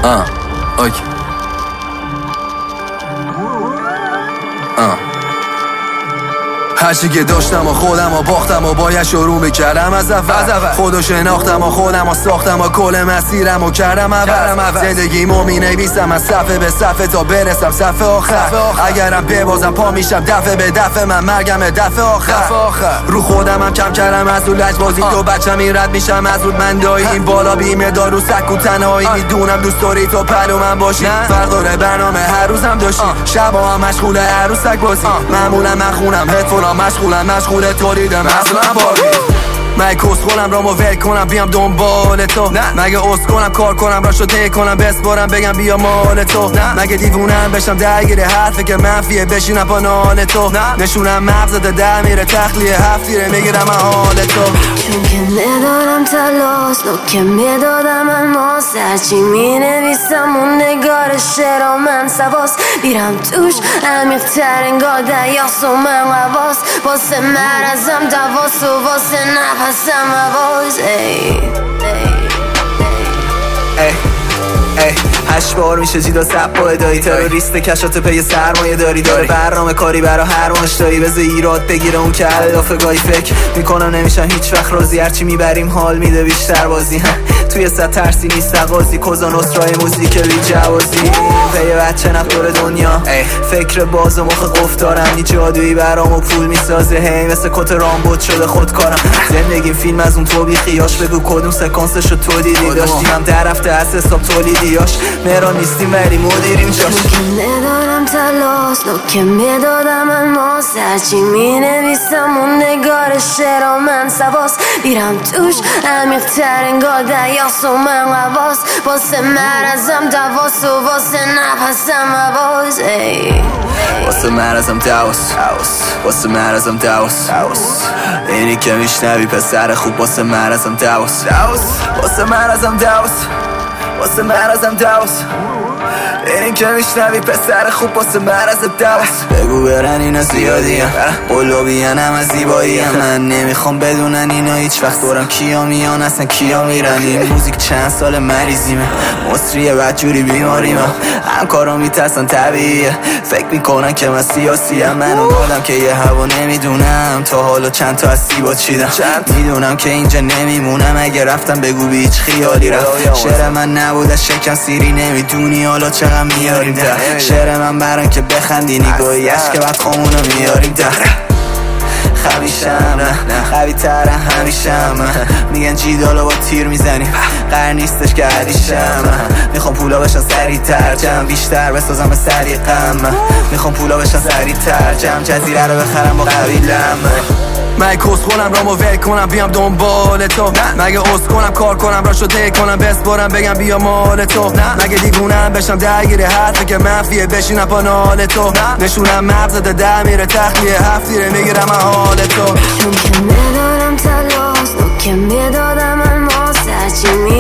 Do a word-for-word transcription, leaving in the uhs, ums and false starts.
آه اوکی آه هرچی که داشتم و خودم و باختم و باید شروع میکردم از اول خودو شناختم و خودم و ساختم و کل مسیرم و کردم اول زندگیمو می نویسم از صفحه به صفحه تا برسم صفحه آخر اگرم ببازم پا میشم دفعه به دفعه من مرگم دفعه آخر رو خودم هم کم کردم از اون لجبازی تو بچم این رد میشم از اون من دایی این بالا بیمه دارو سکو تنهایی میدونم دوست داری تو پلو من باشی فرق داره برنامه هر روزم داشتی شبا هم مشغول عروسک بازی معمولا من خونم هدفونم مشغولم مشغول تولیدم اصلا باری من کس خونم رامو ول کنم بیام دنبال تو مگه اس کنم کار کنم راشو ته کنم بسپارم بگم بیا مال تو مگه دیوونم بشم درگیر حرفه که منفیه بشینم پا نال تو نشونم مغزت در میره تخلیه هفتیره میگیرم حال تو چون که ندارم تلاس نو که میدادم الماس هرچی می نویسم اون نگار شعرا من سواس بیرم توش عمیق‌تر انگار دریاست و من قواس واسه مرزم دواس و واسه نفسم عواز ای ای ای هشت بار میشه جیدا سب با ادایی تروریست کشات پی سرمایه داری داره برنامه کاری برا هر مشتری بذار ایراد بگیره اون که علافه گاهی فکر میکنم نمیشن هیچ وقت راضی هرچی میبریم حال میده بیشتر بازی توی صد ترسی نیست نقاضی کزان اسرای موزیک بی جوازی پی بچه نفدار دنیا فکر باز و مخ قفل دارم نی جادویی برام و پول میسازه هی مثل کت رامبوت شده خودکارم زندگیم فیلم از اون تو بی خیاش بگو کدوم سکانسشو تو دیدی داشتیم هم در رفته از حساب تولیدیاش مهران نیستیم ولی مدیریم جاش که ندارم تلاس نو که میدادم الماس هرچی می نویسم اون نگار شعرا من سواس بیرم توش عمیق‌تر انگار دریاست و من قواس واسه مرزم دواس و واسه نفسم عواز ای واسه مرزم دواس واسه مرزم دواس اینی که میشنوی پسر خوب واسه مرزم دواس واسه مرزم دواس واسه مرزم دواس اینی که میشنوی پسر خوب واسه مرزم دواس بگو برن اینا زیادیم قلوبین هم از زیبایی هم من نمیخوام بدونن اینا هیچ وقت دورم کیا میان اصلا کیا میرن این موزیک چند سال مریضیمه مصریه بدجوری بیماریمه همکارا میترسن طبیعیه فکر میکنن که من سیاسیم من اون آدم که یه هوا نمیدونم تا حالا چند تا از سیبا چیدم میدونم که اینجا نمیمونم اگه رفتم بگو بی هیچ خیالی رفت شعر من نبوده شکم سیری نمیدونی حالا چقدر میاریم ده شعر من برن که بخندی نگاهی که بعد خامونو میاریم ده خبیشم نه خبی تره همیشم میگن جیدالو با تیر میزنیم قرار نیستش که عدیشم میخوام پولا بشن سریع تر جمع بیشتر بسازم به سریقم میخوام پولا بشن سریع تر جمع جزیره رو بخرم با قبیلم من کس خونم رامو ول کنم بیام دنبال تو مگه اس کنم کار کنم راشو ته کنم بسپارم بگم بیا مال تو مگه دیوونم بشم درگیر حرفه که منفیه بشینم پا نال تو نشونم مغزت در میره تخلیه هفتیره میگیرم حال تو چون که ندارم تلاس نو که میدادم الماس هرچی